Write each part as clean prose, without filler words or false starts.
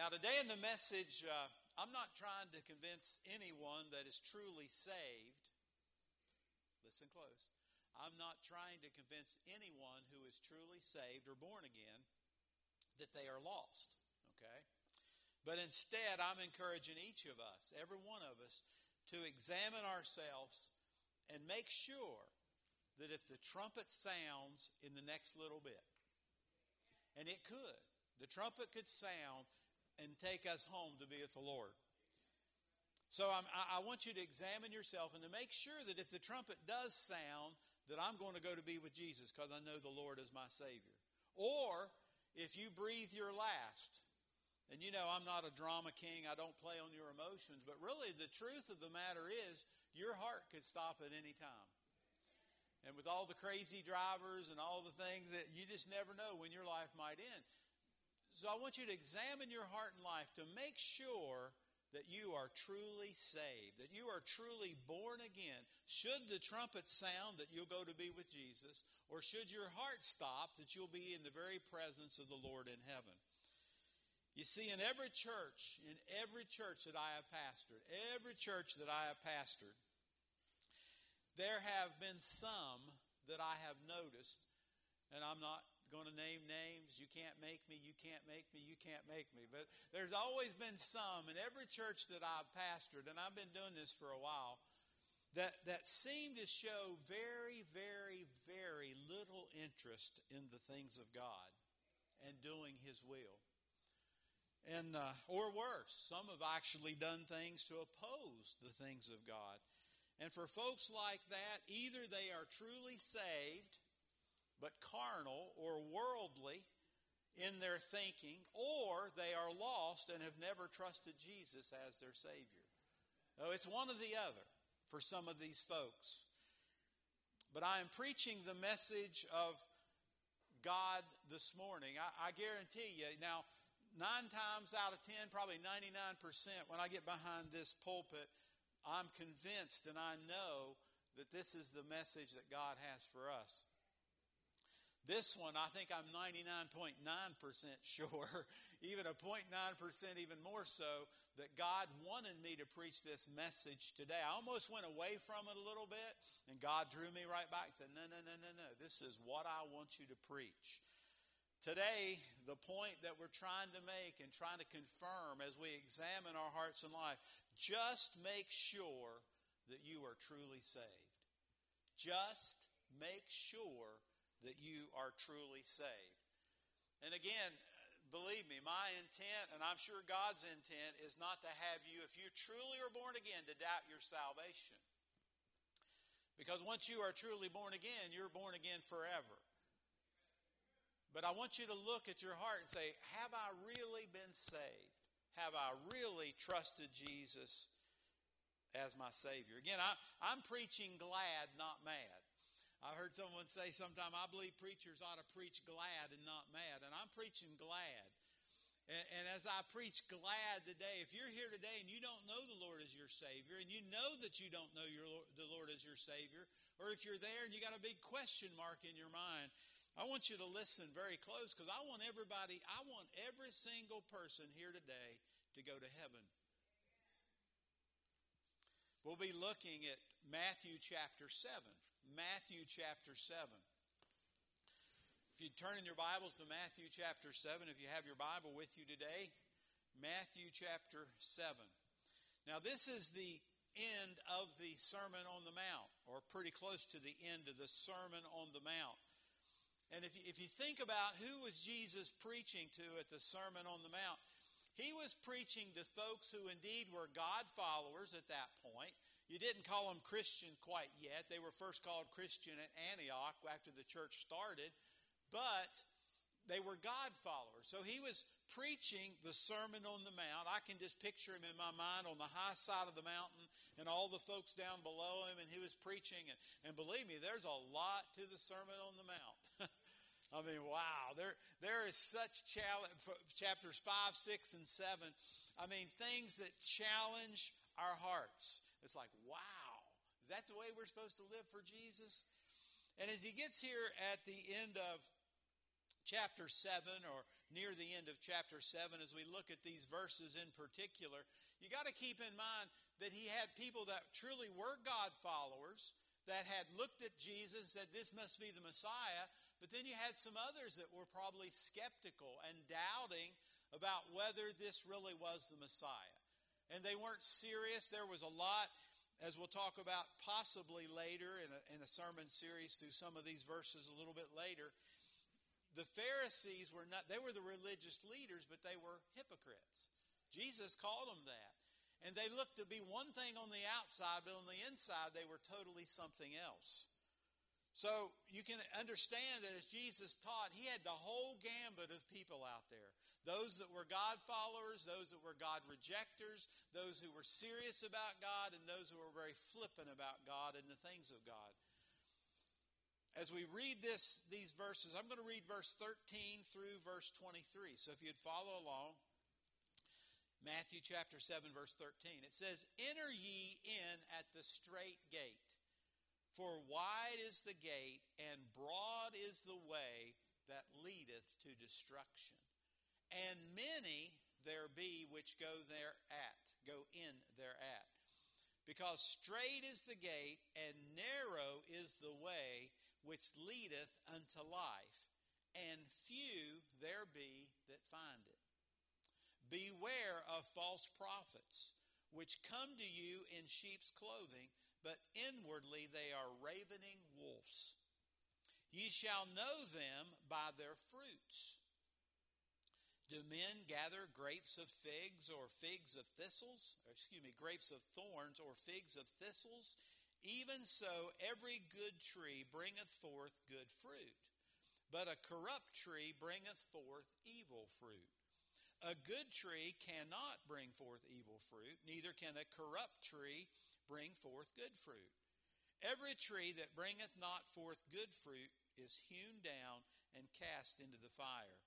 Now, today in the message, I'm not trying to convince anyone that is truly saved. Listen close. I'm not trying to convince anyone who is truly saved or born again that they are lost, okay? But instead, I'm encouraging each of us, every one of us, to examine ourselves and make sure that if the trumpet sounds in the next little bit, and it could, the trumpet could sound and take us home to be with the Lord. So I want you to examine yourself and to make sure that if the trumpet does sound, that I'm going to go to be with Jesus because I know the Lord is my Savior. Or if you breathe your last, and you know I'm not a drama king, I don't play on your emotions, but really the truth of the matter is your heart could stop at any time. And with all the crazy drivers and all the things that you just never know when your life might end. So I want you to examine your heart and life to make sure that you are truly saved, that you are truly born again. Should the trumpet sound that you'll go to be with Jesus, or should your heart stop that you'll be in the very presence of the Lord in heaven? You see, in every church that I have pastored, there have been some that I have noticed, and I'm not going to name names. You can't make me, you can't make me, you can't make me. But there's always been some in every church that I've pastored, and I've been doing this for a while, that seem to show very, very, very little interest in the things of God and doing His will. And or worse, some have actually done things to oppose the things of God. And for folks like that, either they are truly saved, but carnal or worldly in their thinking, or they are lost and have never trusted Jesus as their Savior. Oh, it's one or the other for some of these folks. But I am preaching the message of God this morning. I guarantee you, now, 9 times out of 10, probably 99%, when I get behind this pulpit, I'm convinced and I know that this is the message that God has for us. This one, I think I'm 99.9% sure, even a 0.9% even more so, that God wanted me to preach this message today. I almost went away from it a little bit, and God drew me right back and said, no. This is what I want you to preach. Today, the point that we're trying to make and trying to confirm as we examine our hearts and life, just make sure that you are truly saved. Just make sure that you are truly saved. And again, believe me, my intent, and I'm sure God's intent, is not to have you, if you truly are born again, to doubt your salvation. Because once you are truly born again, you're born again forever. But I want you to look at your heart and say, have I really been saved? Have I really trusted Jesus as my Savior? Again, I'm preaching glad, not mad. I heard someone say sometime, I believe preachers ought to preach glad and not mad. And I'm preaching glad. And as I preach glad today, if you're here today and you don't know the Lord as your Savior, and you know that you don't know the Lord as your Savior, or if you're there and you got a big question mark in your mind, I want you to listen very close, because I want every single person here today to go to heaven. We'll be looking at Matthew chapter 7. Matthew chapter 7. If you turn in your Bibles to Matthew chapter 7, if you have your Bible with you today, Matthew chapter 7. Now this is the end of the Sermon on the Mount, or pretty close to the end of the Sermon on the Mount. And if you think about who was Jesus preaching to at the Sermon on the Mount, he was preaching to folks who indeed were God followers at that point. You didn't call them Christian quite yet. They were first called Christian at Antioch after the church started. But they were God followers. So he was preaching the Sermon on the Mount. I can just picture him in my mind on the high side of the mountain and all the folks down below him, and he was preaching. And believe me, there's a lot to the Sermon on the Mount. I mean, wow, there is such challenge, chapters 5, 6, and 7. I mean, things that challenge our hearts. It's like, wow, is that the way we're supposed to live for Jesus? And as he gets here at the end of chapter 7 or near the end of chapter 7, as we look at these verses in particular, you got to keep in mind that he had people that truly were God followers that had looked at Jesus and said, this must be the Messiah. But then you had some others that were probably skeptical and doubting about whether this really was the Messiah. And they weren't serious. There was a lot, as we'll talk about possibly later in a sermon series through some of these verses a little bit later. The Pharisees were not, they were the religious leaders, but they were hypocrites. Jesus called them that. And they looked to be one thing on the outside, but on the inside they were totally something else. So you can understand that as Jesus taught, he had the whole gambit of people out there. Those that were God followers, those that were God rejectors, those who were serious about God, and those who were very flippant about God and the things of God. As we read these verses, I'm going to read verse 13 through verse 23. So if you'd follow along, Matthew chapter 7, verse 13. It says, "Enter ye in at the strait gate, for wide is the gate, and broad is the way that leadeth to destruction. And many there be which go in thereat. Because strait is the gate, and narrow is the way which leadeth unto life, and few there be that find it. Beware of false prophets, which come to you in sheep's clothing, but inwardly they are ravening wolves. Ye shall know them by their fruits. Do men gather grapes of figs or figs of thistles? Grapes of thorns or figs of thistles? Even so, every good tree bringeth forth good fruit, but a corrupt tree bringeth forth evil fruit. A good tree cannot bring forth evil fruit, neither can a corrupt tree bring forth good fruit. Every tree that bringeth not forth good fruit is hewn down and cast into the fire.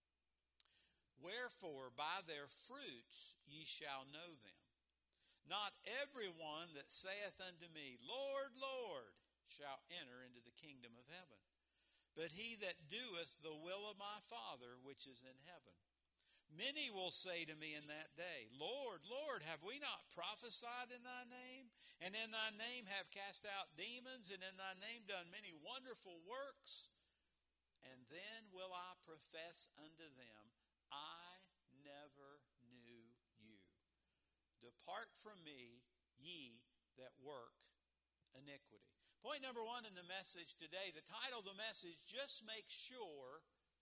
Wherefore, by their fruits ye shall know them. Not every one that saith unto me, Lord, Lord, shall enter into the kingdom of heaven, but he that doeth the will of my Father which is in heaven. Many will say to me in that day, Lord, Lord, have we not prophesied in thy name? And in thy name have cast out demons, and in thy name done many wonderful works? And then will I profess unto them, I never knew you. Depart from me, ye that work iniquity. Point number one in the message today, the title of the message, just make sure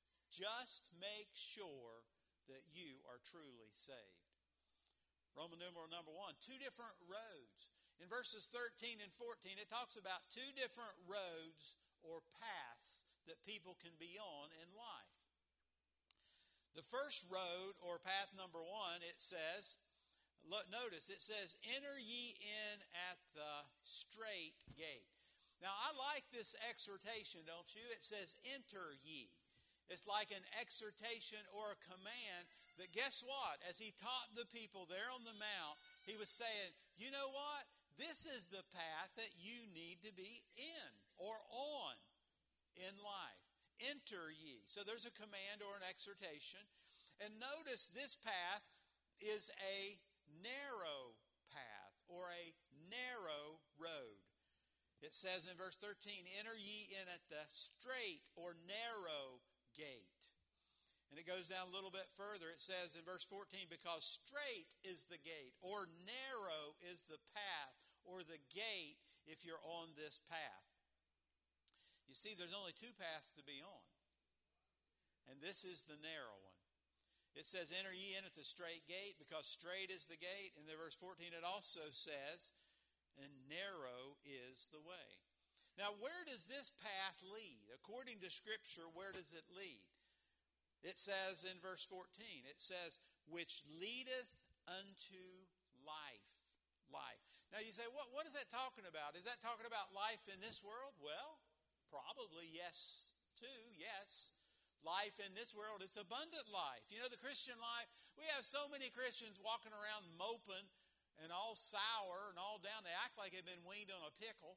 that you are truly saved. Roman numeral number 1, two different roads. In verses 13 and 14, it talks about two different roads or paths that people can be on in life. The first road or path number 1, it says, notice, it says, enter ye in at the strait gate. Now, I like this exhortation, don't you? It says, enter ye. It's like an exhortation or a command that, guess what? As he taught the people there on the mount, he was saying, you know what? This is the path that you need to be in or on in life. Enter ye. So there's a command or an exhortation. And notice this path is a narrow path or a narrow road. It says in verse 13, enter ye in at the strait or narrow gate. And it goes down a little bit further. It says in verse 14, because strait is the gate, or narrow is the path, or the gate if you're on this path. You see, there's only two paths to be on. And this is the narrow one. It says, enter ye in at the strait gate, because strait is the gate. And in verse 14, it also says, and narrow is the way. Now, where does this path lead? According to Scripture, where does it lead? It says in verse 14, it says, which leadeth unto life. Life. Now, you say, what is that talking about? Is that talking about life in this world? Well, probably yes, too, yes. Life in this world, it's abundant life. You know, the Christian life, we have so many Christians walking around moping and all sour and all down. They act like they've been weaned on a pickle.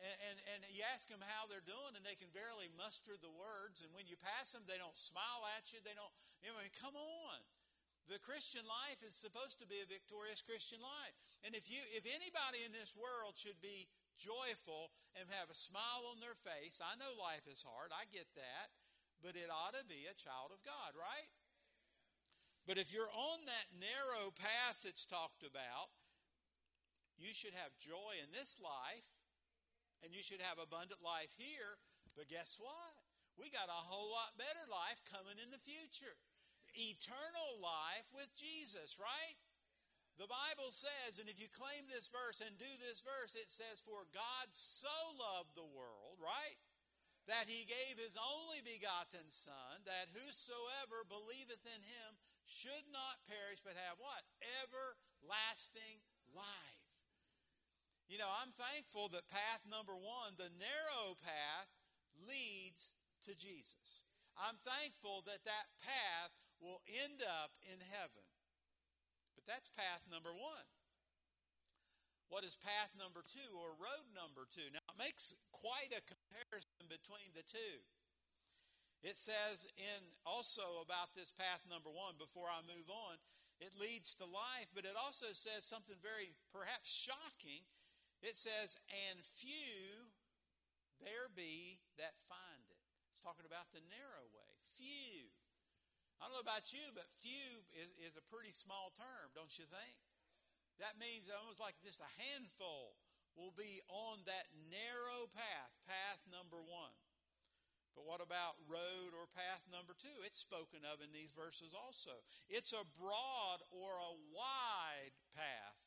And you ask them how they're doing, and they can barely muster the words. And when you pass them, they don't smile at you. They don't, come on. The Christian life is supposed to be a victorious Christian life. And if anybody in this world should be joyful and have a smile on their face, I know life is hard, I get that, but it ought to be a child of God, right? But if you're on that narrow path that's talked about, you should have joy in this life, and you should have abundant life here. But guess what? We got a whole lot better life coming in the future. Eternal life with Jesus, right? The Bible says, and if you claim this verse and do this verse, it says, for God so loved the world, right? That he gave his only begotten Son, that whosoever believeth in him should not perish, but have what? Everlasting life. I'm thankful that path number one, the narrow path, leads to Jesus. I'm thankful that path will end up in heaven. But that's path number one. What is path number two, or road number two? Now, it makes quite a comparison between the two. It says also about this path number one, before I move on, it leads to life, but it also says something very perhaps shocking. It says, and few there be that find it. It's talking about the narrow way. Few. I don't know about you, but few is a pretty small term, don't you think? That means almost like just a handful will be on that narrow path, path number one. But what about road or path number two? It's spoken of in these verses also. It's a broad or a wide path.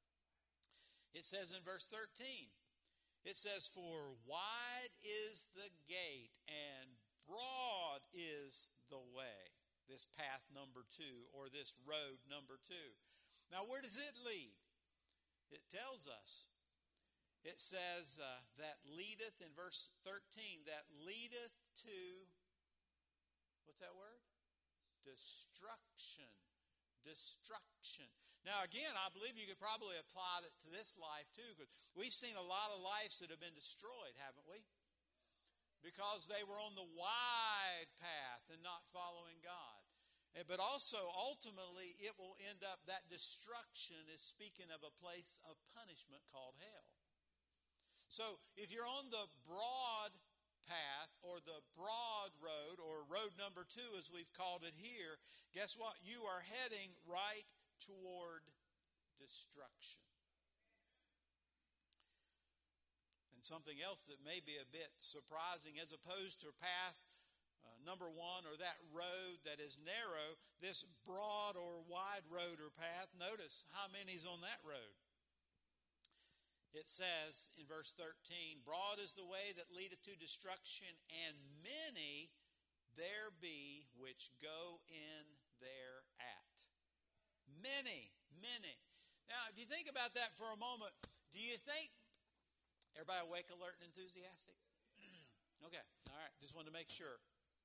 It says in verse 13, it says, for wide is the gate and broad is the way. This path number two, or this road number two. Now, where does it lead? It tells us. It says that leadeth, in verse 13, that leadeth to, what's that word? Destruction. Destruction. Now, again, I believe you could probably apply that to this life too, because we've seen a lot of lives that have been destroyed, haven't we? Because they were on the wide path and not following God. But also, ultimately, it will end up, that destruction is speaking of a place of punishment called hell. So, if you're on the broad path, or the broad road, or road number two as we've called it here, guess what? You are heading right toward destruction. And something else that may be a bit surprising, as opposed to path number one, or that road that is narrow, this broad or wide road or path, notice how many's on that road. It says in verse 13, broad is the way that leadeth to destruction, and many there be which go in thereat. Many. Now, if you think about that for a moment, do you think, everybody awake, alert, and enthusiastic? Okay, all right, just wanted to make sure.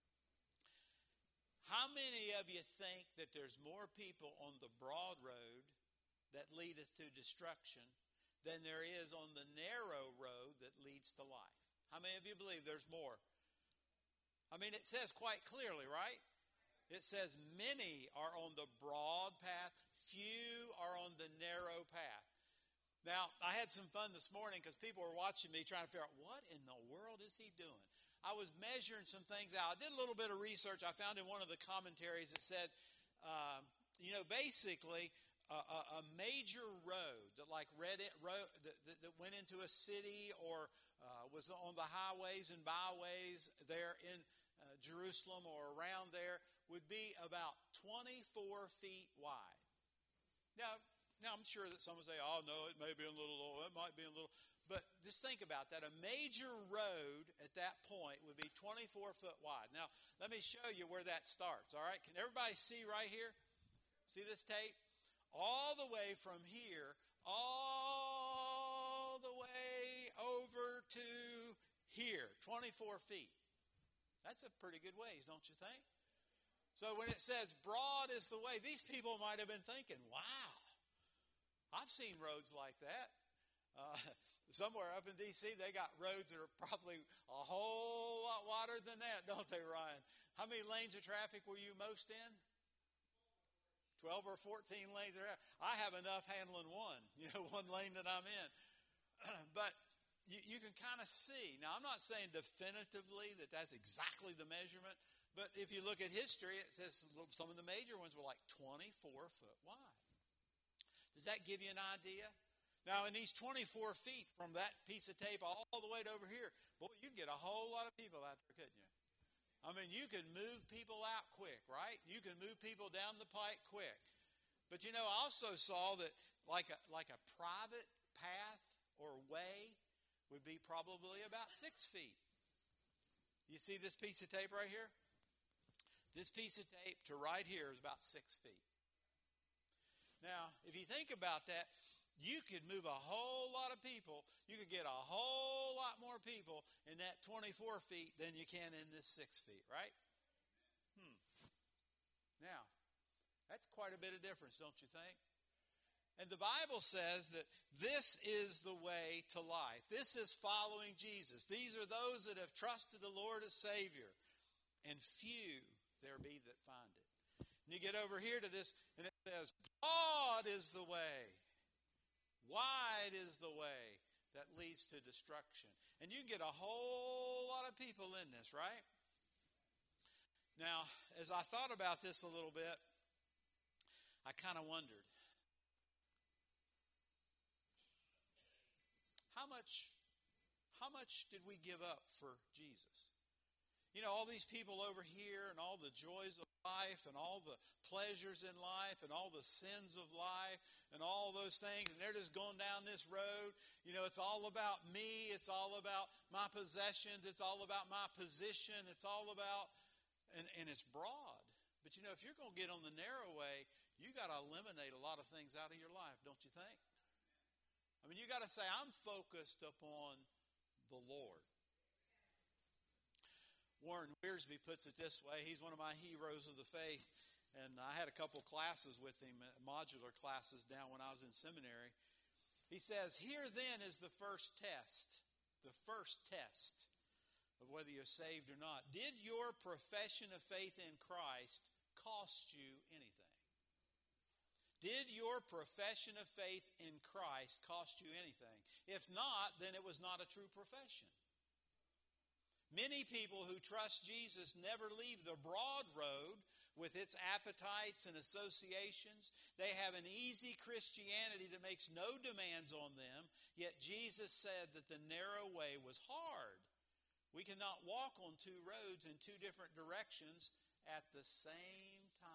How many of you think that there's more people on the broad road that leadeth to destruction than there is on the narrow road that leads to life? How many of you believe there's more? I mean, it says quite clearly, right? It says many are on the broad path, few are on the narrow path. Now, I had some fun this morning because people were watching me trying to figure out, what in the world is he doing? I was measuring some things out. I did a little bit of research. I found in one of the commentaries that said, basically, a major road that that went into a city or was on the highways and byways there in Jerusalem or around there would be about 24 feet wide. Now I'm sure that some would say, oh no, it may be a little low, it might be a little, but just think about that. A major road at that point would be 24 foot wide. Now, let me show you where that starts, all right? Can everybody see right here? See this tape? All the way from here, all the way over to here, 24 feet. That's a pretty good ways, don't you think? So when it says broad is the way, these people might have been thinking, wow, I've seen roads like that. Somewhere up in D.C., they got roads that are probably a whole lot wider than that, don't they, Ryan? How many lanes of traffic were you most in? 12 or 14 lanes. I have enough handling one, one lane that I'm in. But you can kind of see. Now, I'm not saying definitively that that's exactly the measurement, but if you look at history, it says some of the major ones were like 24 foot wide. Does that give you an idea? Now, in these 24 feet from that piece of tape all the way to over here, boy, you can get a whole lot of people out there, couldn't you? I mean, you can move people out quick, right? You can move people down the pike quick. But, I also saw that like a private path or way would be probably about 6 feet. You see this piece of tape right here? This piece of tape to right here is about 6 feet. Now, if you think about that, you could move a whole lot of people. You could get a whole lot more people in that 24 feet than you can in this 6 feet, right? Now, that's quite a bit of difference, don't you think? And the Bible says that this is the way to life. This is following Jesus. These are those that have trusted the Lord as Savior. And few there be that find it. And you get over here to this, and it says, broad is the way. Wide is the way that leads to destruction. And you can get a whole lot of people in this, right? Now, as I thought about this a little bit, I kind of wondered, how much did we give up for Jesus? All these people over here and all the joys of life and all the pleasures in life and all the sins of life and all those things, and they're just going down this road. It's all about me. It's all about my possessions. It's all about my position. It's all about, and it's broad. But if you're going to get on the narrow way, you got to eliminate a lot of things out of your life, don't you think? I mean, you got to say, I'm focused upon the Lord. Warren Wiersbe puts it this way. He's one of my heroes of the faith. And I had a couple classes with him, modular classes down when I was in seminary. He says, here then is the first test of whether you're saved or not. Did your profession of faith in Christ cost you anything? Did your profession of faith in Christ cost you anything? If not, then it was not a true profession. Many people who trust Jesus never leave the broad road with its appetites and associations. They have an easy Christianity that makes no demands on them, yet Jesus said that the narrow way was hard. We cannot walk on two roads in two different directions at the same time.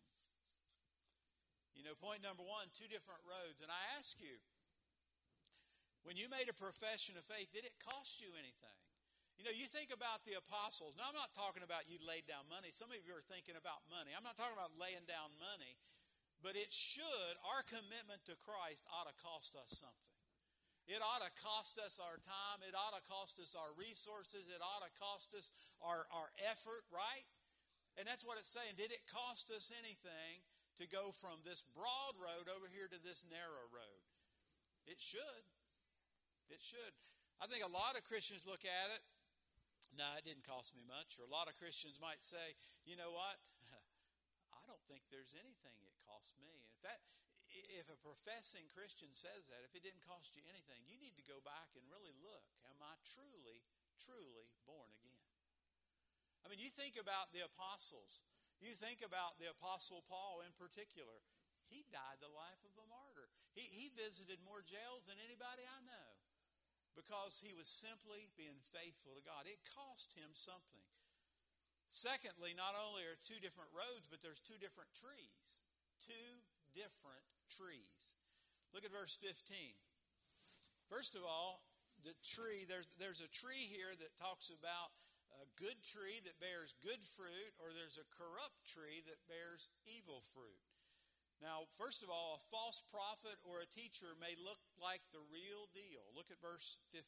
Point number one, two different roads. And I ask you, when you made a profession of faith, did it cost you anything? You think about the apostles. Now, I'm not talking about you laid down money. Some of you are thinking about money. I'm not talking about laying down money. But it should, our commitment to Christ ought to cost us something. It ought to cost us our time. It ought to cost us our resources. It ought to cost us our effort, right? And that's what it's saying. Did it cost us anything to go from this broad road over here to this narrow road? It should. It should. I think a lot of Christians look at it, no, it didn't cost me much. Or a lot of Christians might say, you know what? I don't think there's anything it cost me. In fact, if a professing Christian says that, if it didn't cost you anything, you need to go back and really look. Am I truly, truly born again? I mean, you think about the apostles. You think about the Apostle Paul in particular. He died the life of a martyr. He visited more jails than anybody I know, because he was simply being faithful to God. It cost him something. Secondly, not only are two different roads, but there's two different trees. Two different trees. Look at verse 15. First of all, the tree, there's a tree here that talks about a good tree that bears good fruit, or there's a corrupt tree that bears evil fruit. Now, first of all, a false prophet or a teacher may look like the real deal. Look at verse 15.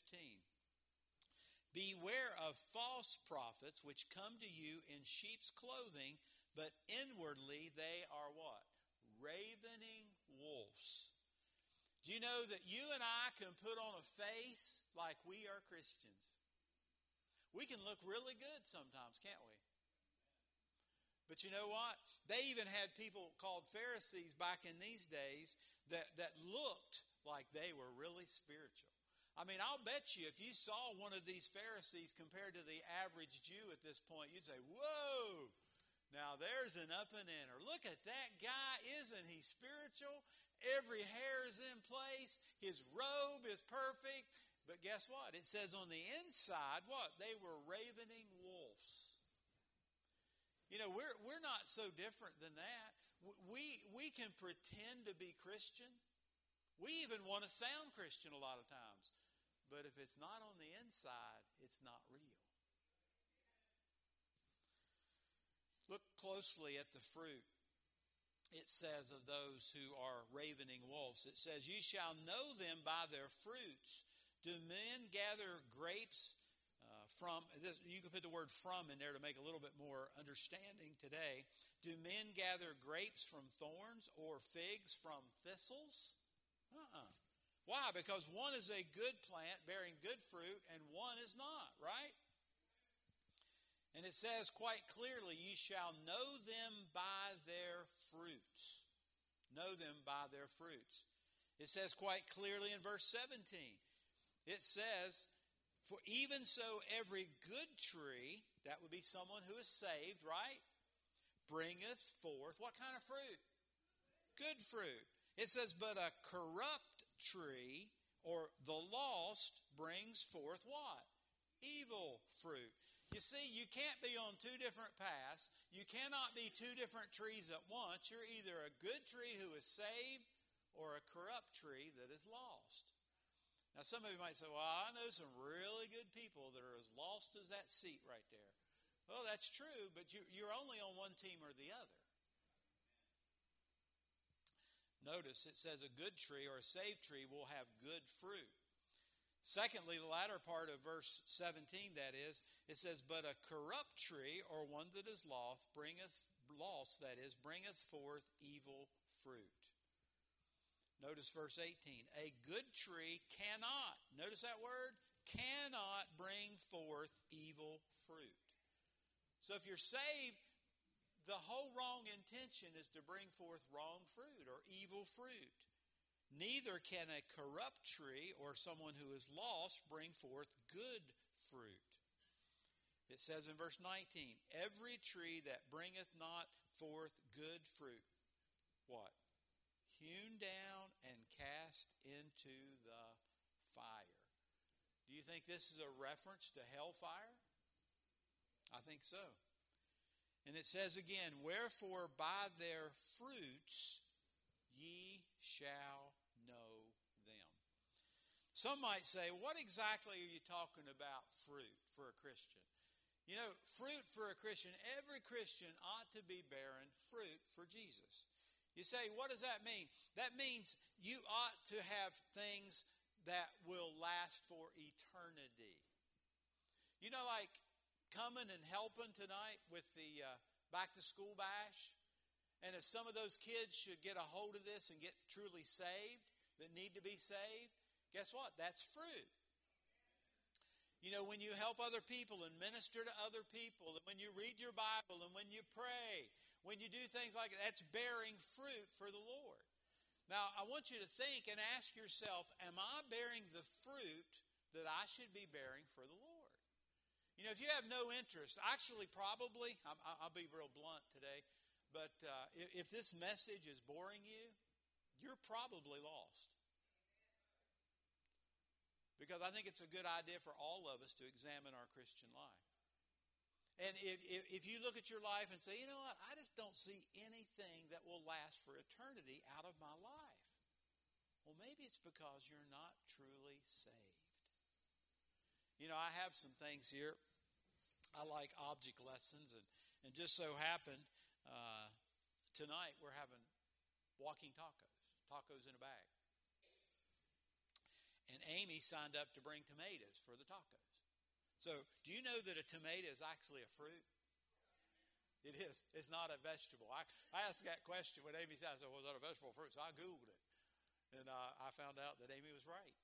Beware of false prophets which come to you in sheep's clothing, but inwardly they are what? Ravening wolves. Do you know that you and I can put on a face like we are Christians? We can look really good sometimes, can't we? But you know what? They even had people called Pharisees back in these days that looked like they were really spiritual. I mean, I'll bet you if you saw one of these Pharisees compared to the average Jew at this point, you'd say, whoa, now there's an up and inner. Look at that guy. Isn't he spiritual? Every hair is in place. His robe is perfect. But guess what? It says on the inside, what? They were ravening wolves. You know, we're not so different than that. We can pretend to be Christian. We even want to sound Christian a lot of times. But if it's not on the inside, it's not real. Look closely at the fruit. It says of those who are ravening wolves. It says, you shall know them by their fruits. Do men gather grapes from, you can put the word from in there to make a little bit more understanding today. Do men gather grapes from thorns or figs from thistles? Why? Because one is a good plant bearing good fruit and one is not, right? And it says quite clearly, you shall know them by their fruits. Know them by their fruits. It says quite clearly in verse 17. It says, for even so every good tree, that would be someone who is saved, right? Bringeth forth what kind of fruit? Good fruit. It says, but a corrupt tree or the lost brings forth what? Evil fruit. You see, you can't be on two different paths. You cannot be two different trees at once. You're either a good tree who is saved or a corrupt tree that is lost. Now, some of you might say, well, I know some really good people that are as lost as that seat right there. Well, that's true, but you're only on one team or the other. Notice it says a good tree or a saved tree will have good fruit. Secondly, the latter part of verse 17, that is, it says, but a corrupt tree or one that is lost, bringeth forth evil fruit. Notice verse 18, a good tree cannot, notice that word, cannot bring forth evil fruit. So if you're saved, the whole wrong intention is to bring forth wrong fruit or evil fruit. Neither can a corrupt tree or someone who is lost bring forth good fruit. It says in verse 19, every tree that bringeth not forth good fruit, what? Hewn down and cast into the fire. Do you think this is a reference to hellfire? I think so. And it says again, wherefore by their fruits ye shall know them. Some might say, what exactly are you talking about fruit for a Christian? You know, fruit for a Christian, every Christian ought to be bearing fruit for Jesus. You say, what does that mean? That means you ought to have things that will last for eternity. You know, like coming and helping tonight with the back to school bash. And if some of those kids should get a hold of this and get truly saved, that need to be saved, guess what? That's fruit. You know, when you help other people and minister to other people, and when you read your Bible, and when you pray, when you do things like that, that's bearing fruit for the Lord. Now, I want you to think and ask yourself, am I bearing the fruit that I should be bearing for the Lord? You know, if you have no interest, actually probably, I'll be real blunt today, but if this message is boring you, you're probably lost. Because I think it's a good idea for all of us to examine our Christian life. And if you look at your life and say, you know what, I just don't see anything that will last for eternity out of my life. Well, maybe it's because you're not truly saved. You know, I have some things here. I like object lessons, and just so happened, tonight we're having walking tacos in a bag. And Amy signed up to bring tomatoes for the tacos. So, do you know that a tomato is actually a fruit? It is. It's not a vegetable. I asked that question when Amy said, well, is that a vegetable fruit? So I Googled it. And I found out that Amy was right.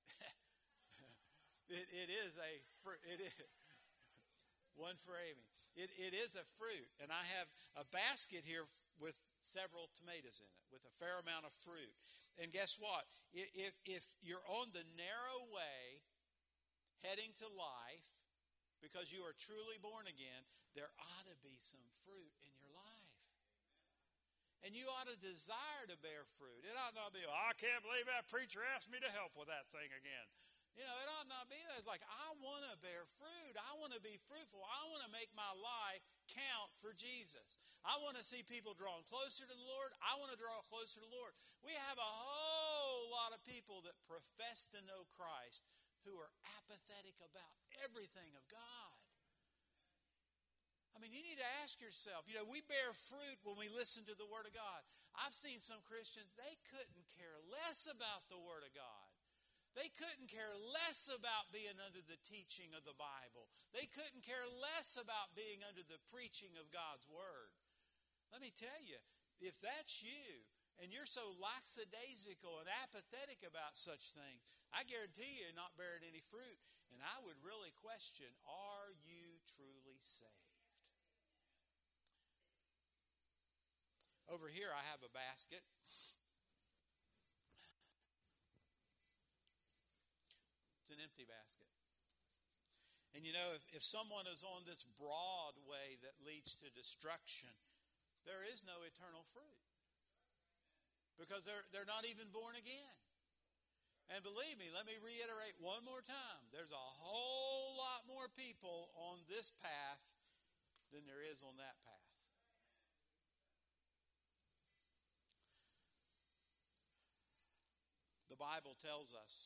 It is a fruit. It is one for Amy. It is a fruit, and I have a basket here with several tomatoes in it, with a fair amount of fruit. And guess what? If you're on the narrow way, heading to life, because you are truly born again, there ought to be some fruit in your life. And you ought to desire to bear fruit. It ought not be, I can't believe that preacher asked me to help with that thing again. You know, it ought not be that. It's like, I want to bear fruit. I want to be fruitful. I want to make my life count for Jesus. I want to see people drawing closer to the Lord. I want to draw closer to the Lord. We have a whole lot of people that profess to know Christ who are apathetic about everything of God. I mean, you need to ask yourself, you know, we bear fruit when we listen to the Word of God. I've seen some Christians, they couldn't care less about the Word of God. They couldn't care less about being under the teaching of the Bible. They couldn't care less about being under the preaching of God's Word. Let me tell you, if that's you, and you're so lackadaisical and apathetic about such things, I guarantee you're not bearing any fruit. And I would really question, are you truly saved? Over here I have a basket. It's an empty basket. And you know, if someone is on this broad way that leads to destruction, there is no eternal fruit. Because they're not even born again. And believe me, let me reiterate one more time. There's a whole lot more people on this path than there is on that path. The Bible tells us,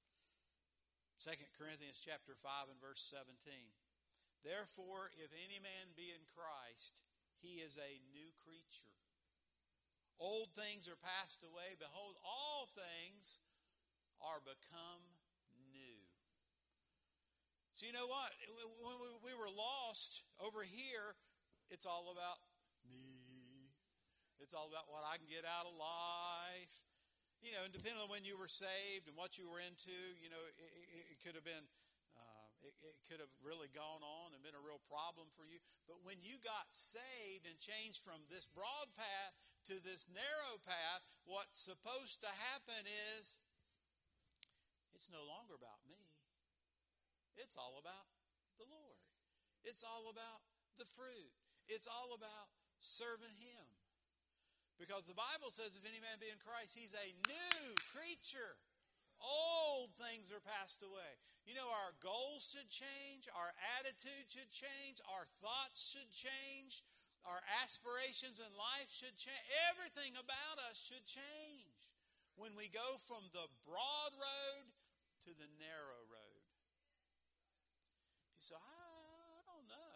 2 Corinthians chapter 5 and verse 17, therefore, if any man be in Christ, he is a new creature. Old things are passed away. Behold, all things are become new. So you know what? When we were lost over here, it's all about me. It's all about what I can get out of life. You know, and depending on when you were saved and what you were into, you know, it could have been, it could have really gone on and been a real problem for you. But when you got saved and changed from this broad path to this narrow path, what's supposed to happen is, it's no longer about me. It's all about the Lord. It's all about the fruit. It's all about serving Him. Because the Bible says, if any man be in Christ, he's a new creature. Old things are passed away. You know, our goals should change. Our attitude should change. Our thoughts should change. Our aspirations in life should change. Everything about us should change when we go from the broad road to the narrow road. You say, I don't know.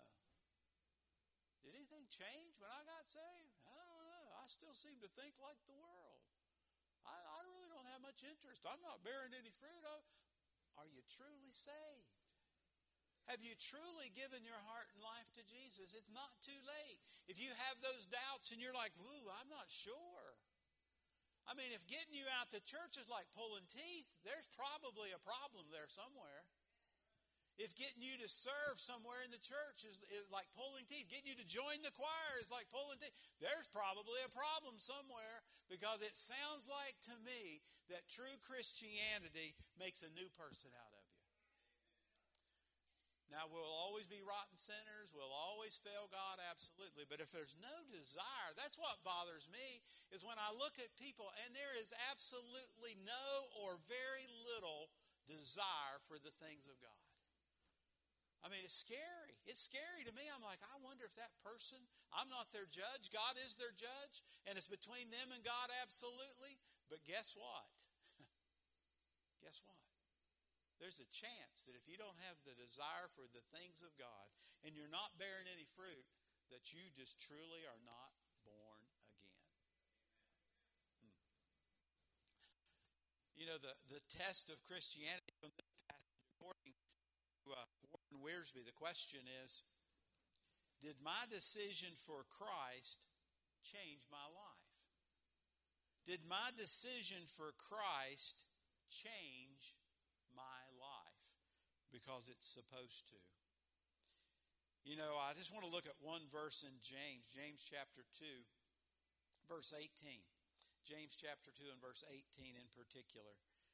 Did anything change when I got saved? I don't know. I still seem to think like the world. I really don't have much interest. I'm not bearing any fruit. Are you truly saved? Have you truly given your heart and life to Jesus? It's not too late. If you have those doubts and you're like, ooh, I'm not sure. I mean, if getting you out to church is like pulling teeth, there's probably a problem there somewhere. If getting you to serve somewhere in the church is like pulling teeth, getting you to join the choir is like pulling teeth, there's probably a problem somewhere, because it sounds like to me that true Christianity makes a new person out of you. Now, we'll always be rotten sinners. We'll always fail God, absolutely. But if there's no desire, that's what bothers me, is when I look at people and there is absolutely no or very little desire for the things of God. I mean, it's scary. It's scary to me. I'm like, I wonder if that person, I'm not their judge. God is their judge. And it's between them and God, absolutely. But guess what? Guess what? There's a chance that if you don't have the desire for the things of God and you're not bearing any fruit, that you just truly are not born again. You know, the test of Christianity from this passage, according to Warren Wiersbe, the question is, did my decision for Christ change my life? Did my decision for Christ change my life? Because it's supposed to. You know, I just want to look at one verse in James. James chapter 2, verse 18. James chapter 2 and verse 18 in particular.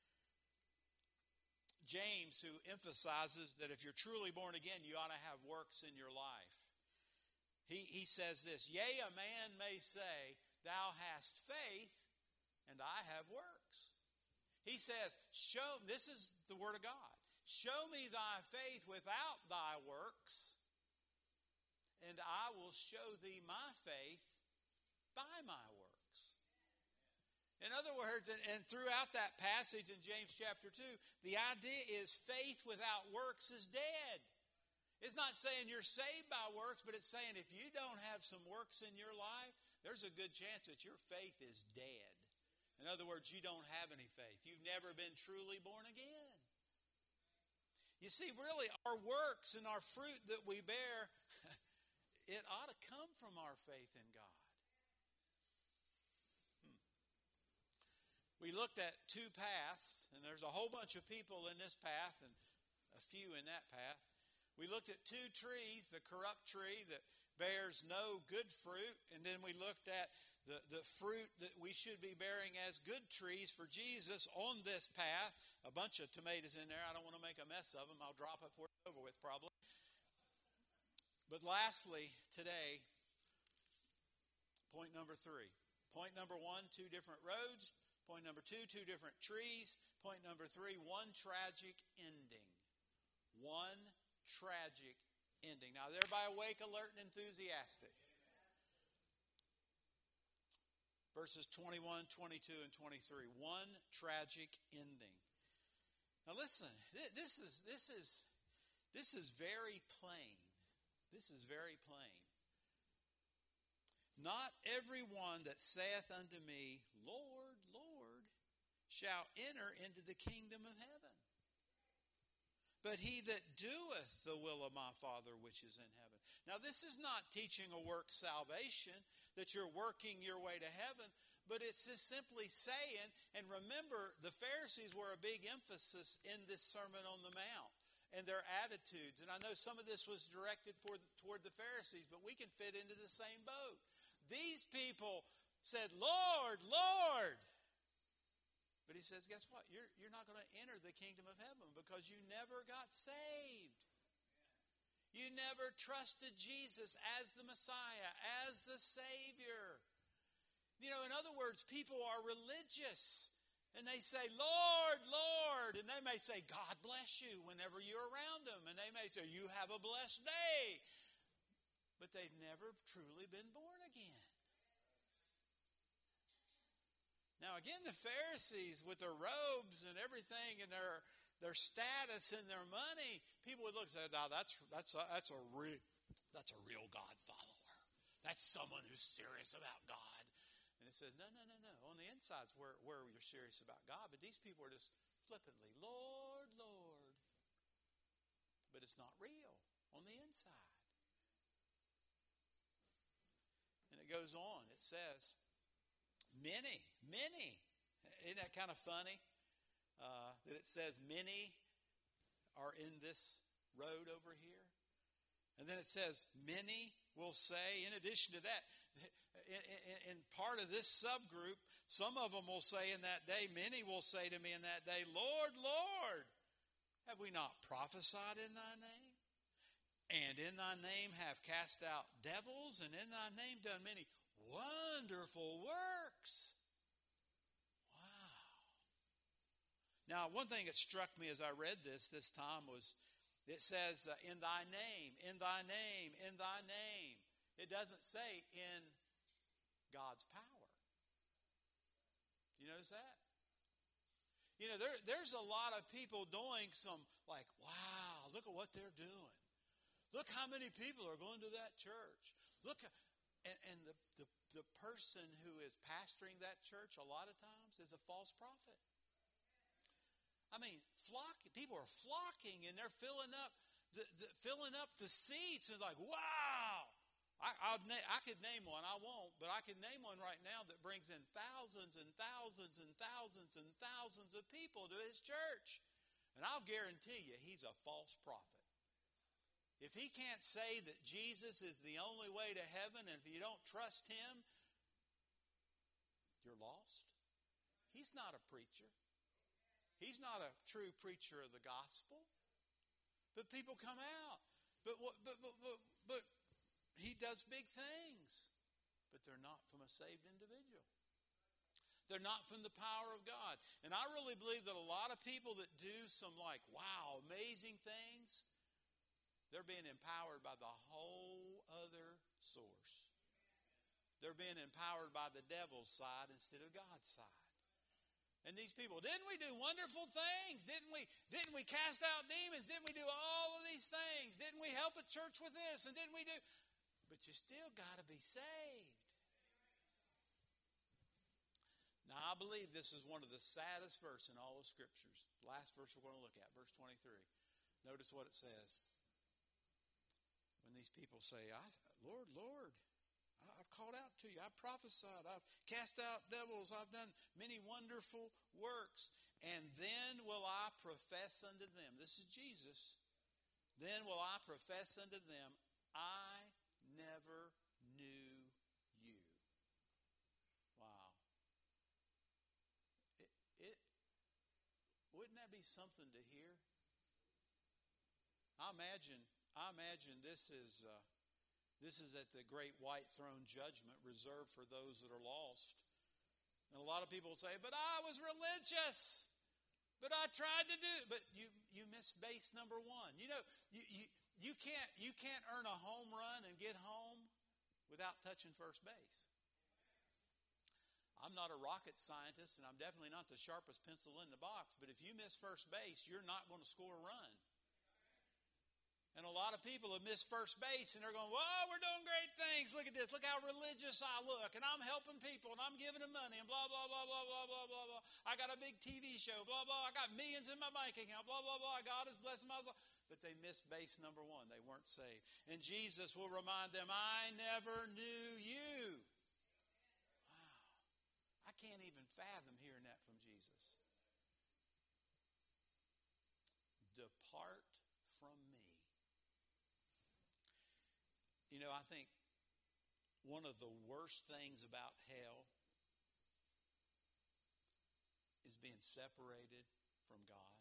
James, who emphasizes that if you're truly born again, you ought to have works in your life. He says this, yea, a man may say, thou hast faith, and I have works. He says, this is the word of God. Show me thy faith without thy works, and I will show thee my faith by my works. In other words, and throughout that passage in James chapter 2, the idea is faith without works is dead. It's not saying you're saved by works, but it's saying if you don't have some works in your life, there's a good chance that your faith is dead. In other words, you don't have any faith. You've never been truly born again. You see, really, our works and our fruit that we bear, it ought to come from our faith in God. We looked at two paths, and there's a whole bunch of people in this path and a few in that path. We looked at two trees, the corrupt tree that bears no good fruit, and then we looked at the fruit that we should be bearing as good trees for Jesus on this path. A bunch of tomatoes in there. I don't want to make a mess of them. I'll drop it before it's over with probably. But lastly, today, point number 3. Point number 1, 2 different roads. Point number 2, 2 different trees. Point number 3, one tragic ending. One tragic ending. Now, is everybody awake, alert, and enthusiastic? Verses 21, 22, and 23. One tragic ending. Now listen, this is very plain. This is very plain. Not everyone that saith unto me, Lord, Lord, shall enter into the kingdom of heaven, but he that doeth the will of my Father which is in heaven. Now this is not teaching a work salvation, that you're working your way to heaven, but it's just simply saying, and remember, the Pharisees were a big emphasis in this Sermon on the Mount and their attitudes. And I know some of this was directed toward the Pharisees, but we can fit into the same boat. These people said, Lord, Lord. But he says, guess what? You're not going to enter the kingdom of heaven because you never got saved. You never trusted Jesus as the Messiah, as the Savior. You know, in other words, people are religious. And they say, Lord, Lord. And they may say, God bless you whenever you're around them. And they may say, you have a blessed day. But they've never truly been born again. Now, again, the Pharisees with their robes and everything and their status and their money, people would look and say, "No, that's a real God follower. That's someone who's serious about God." And it says, no. On the inside's where you're serious about God, but these people are just flippantly, Lord, Lord. But it's not real on the inside. And it goes on. It says, many. Isn't that kind of funny? That it says many are in this road over here. And then it says many will say, in addition to that, in part of this subgroup, some of them will say in that day, many will say to me in that day, Lord, Lord, have we not prophesied in thy name? And in thy name have cast out devils, and in thy name done many wonderful works. Now, one thing that struck me as I read this time was, it says, in thy name, in thy name, in thy name. It doesn't say in God's power. You notice that? You know, there's a lot of people doing some, like, wow, look at what they're doing. Look how many people are going to that church. Look, and the person who is pastoring that church a lot of times is a false prophet. I mean, people are flocking and they're filling up the seats. And like, wow, I could name one. I won't, but I could name one right now that brings in thousands and thousands and thousands and thousands of people to his church. And I'll guarantee you, he's a false prophet. If he can't say that Jesus is the only way to heaven, and if you don't trust him, you're lost. He's not a preacher. He's not a true preacher of the gospel. But people come out. But he does big things. But they're not from a saved individual. They're not from the power of God. And I really believe that a lot of people that do some wow, amazing things, they're being empowered by the whole other source. They're being empowered by the devil's side instead of God's side. And these people, didn't we do wonderful things? Didn't we cast out demons? Didn't we do all of these things? Didn't we help a church with this? And didn't we do? But you still got to be saved. Now, I believe this is one of the saddest verses in all of Scriptures. The last verse we're going to look at, verse 23. Notice what it says. When these people say, Lord, Lord, I've called out to you. I've prophesied. I've cast out devils. I've done many wonderful works. And then will I profess unto them. This is Jesus. Then will I profess unto them, I never knew you. Wow. Wouldn't that be something to hear? I imagine this is at the great white throne judgment reserved for those that are lost. And a lot of people say, but I was religious. But I tried to do it. But you missed base number one. You know, you can't earn a home run and get home without touching first base. I'm not a rocket scientist, and I'm definitely not the sharpest pencil in the box. But if you miss first base, you're not going to score a run. And a lot of people have missed first base, and they're going, whoa, we're doing great things. Look at this. Look how religious I look. And I'm helping people, and I'm giving them money, and blah, blah, blah, blah, blah, blah, blah, blah. I got a big TV show, blah, blah. I got millions in my bank account, blah, blah, blah. God is blessing my life. But they missed base number one. They weren't saved. And Jesus will remind them, I never knew you. Wow. I can't even fathom hearing that from Jesus. Depart from me. You know, I think one of the worst things about hell is being separated from God.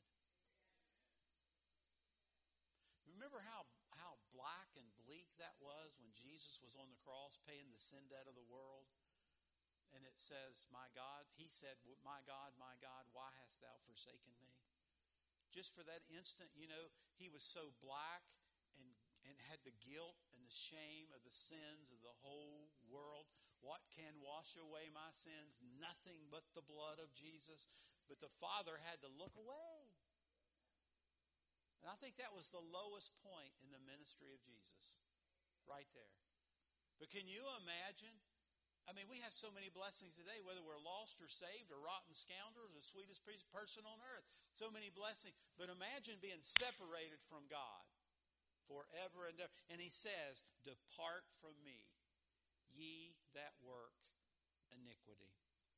Remember how black and bleak that was when Jesus was on the cross paying the sin debt of the world? And it says, my God, he said, my God, why hast thou forsaken me? Just for that instant, you know, he was so black and had the guilt and the shame of the sins of the whole world. What can wash away my sins? Nothing but the blood of Jesus. But the Father had to look away. And I think that was the lowest point in the ministry of Jesus. Right there. But can you imagine? I mean, we have so many blessings today, whether we're lost or saved or rotten scoundrels or the sweetest person on earth. So many blessings. But imagine being separated from God forever and ever. And he says, depart from me, ye that work iniquity.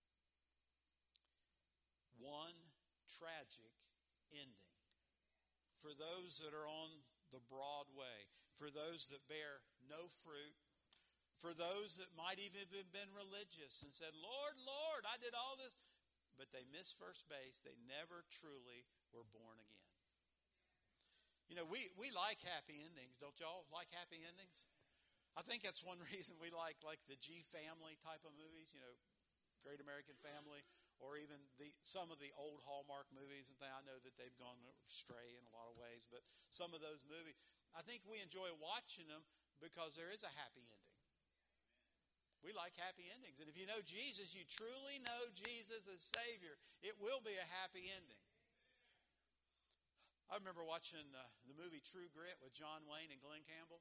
One tragic ending for those that are on the broad way, for those that bear no fruit, for those that might even have been religious and said, Lord, Lord, I did all this. But they missed first base. They never truly were born again. You know, we like happy endings. Don't y'all like happy endings? I think that's one reason we like the G Family type of movies, you know, Great American Family, or even some of the old Hallmark movies and things. I know that they've gone astray in a lot of ways, but some of those movies, I think we enjoy watching them because there is a happy ending. We like happy endings. And if you know Jesus, you truly know Jesus as Savior, it will be a happy ending. I remember watching the movie True Grit with John Wayne and Glenn Campbell.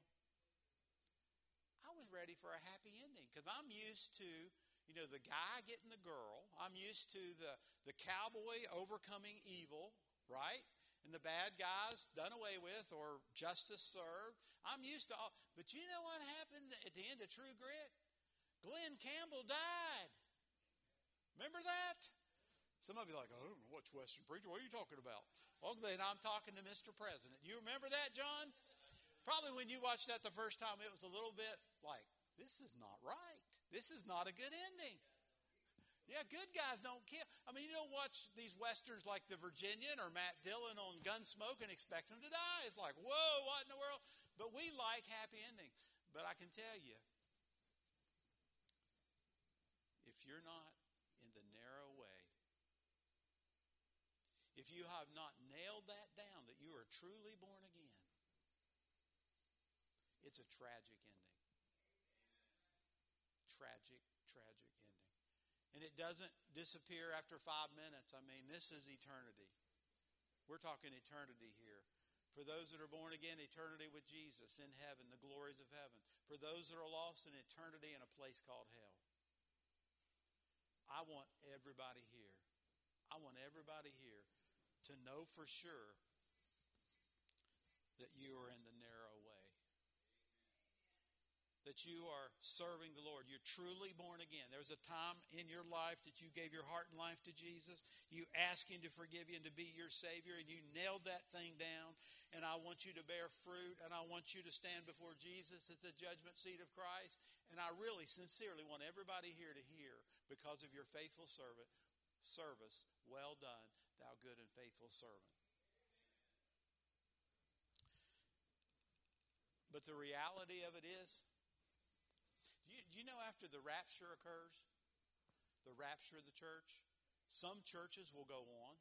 I was ready for a happy ending because I'm used to, you know, the guy getting the girl. I'm used to the cowboy overcoming evil, right? and the bad guys done away with or justice served. I'm used to all. But you know what happened at the end of True Grit? Glenn Campbell died. Remember that? Some of you are like, I don't know what's Western Preacher. What are you talking about? Well, then I'm talking to Mr. President. You remember that, John? Probably when you watched that the first time, it was a little bit like, this is not right. This is not a good ending. Yeah, good guys don't kill. I mean, you don't watch these Westerns like The Virginian or Matt Dillon on Gunsmoke and expect them to die. It's like, whoa, what in the world? But we like happy endings. But I can tell you, if you're not in the narrow way, if you have not nailed that down, that you are truly born again, it's a tragic ending. Tragic ending. And it doesn't disappear after 5 minutes. I mean, this is eternity. We're talking eternity here. For those that are born again, eternity with Jesus in heaven, the glories of heaven. For those that are lost, in eternity in a place called hell. I want everybody here to know for sure that you are in the narrow way. That you are serving the Lord. You're truly born again. There was a time in your life that you gave your heart and life to Jesus. You asked Him to forgive you and to be your Savior, and you nailed that thing down. And I want you to bear fruit, and I want you to stand before Jesus at the judgment seat of Christ. And I really, sincerely want everybody here to hear, because of your faithful service, well done, thou good and faithful servant. But the reality of it is, you know, after the rapture occurs, the rapture of the church, some churches will go on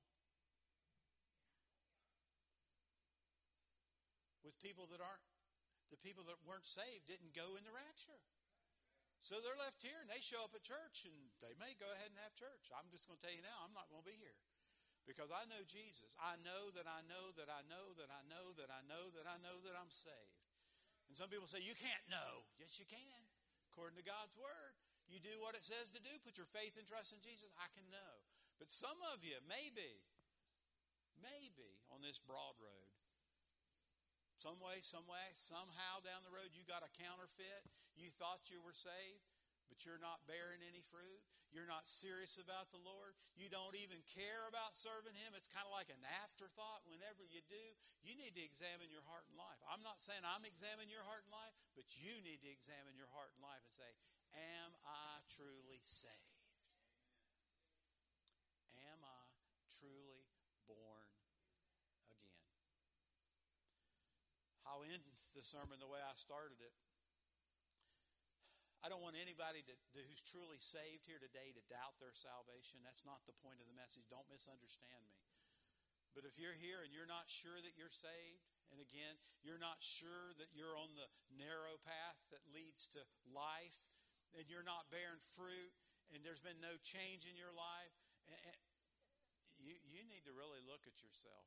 with people that weren't saved didn't go in the rapture. So they're left here and they show up at church and they may go ahead and have church. I'm just going to tell you now, I'm not going to be here because I know Jesus. I know that I know that I know that I know that I know that I know that I'm saved. And some people say, you can't know. Yes, you can. According to God's word, you do what it says to do. Put your faith and trust in Jesus. I can know. But some of you, maybe on this broad road, some way, somehow down the road, you got a counterfeit. You thought you were saved, but you're not bearing any fruit. You're not serious about the Lord. You don't even care about serving Him. It's kind of like an afterthought. Whenever you do, you need to examine your heart and life. I'm not saying I'm examining your heart and life, but you need to examine your heart and life and say, am I truly saved? Am I truly born again? I'll end the sermon the way I started it. I don't want anybody who's truly saved here today to doubt their salvation. That's not the point of the message. Don't misunderstand me. But if you're here and you're not sure that you're saved, and again, you're not sure that you're on the narrow path that leads to life, and you're not bearing fruit, and there's been no change in your life, you need to really look at yourself.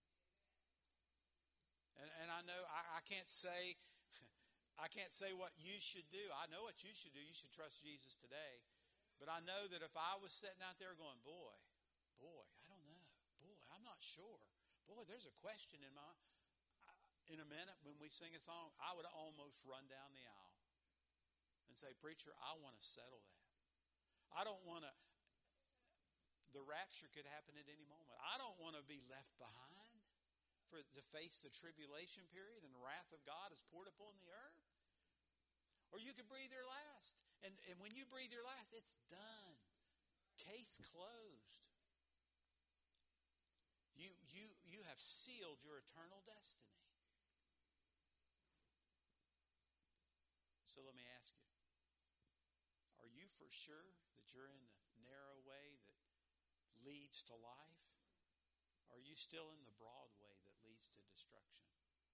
And I know I can't say what you should do. I know what you should do. You should trust Jesus today. But I know that if I was sitting out there going, boy, I don't know. Boy, I'm not sure. Boy, there's a question in a minute when we sing a song, I would almost run down the aisle and say, preacher, I want to settle that. I don't want to, the rapture could happen at any moment. I don't want to be left behind to face the tribulation period and the wrath of God is poured upon the earth. Or you could breathe your last. And when you breathe your last, it's done. Case closed. You have sealed your eternal destiny. So let me ask you, are you for sure that you're in the narrow way that leads to life? Or are you still in the broad way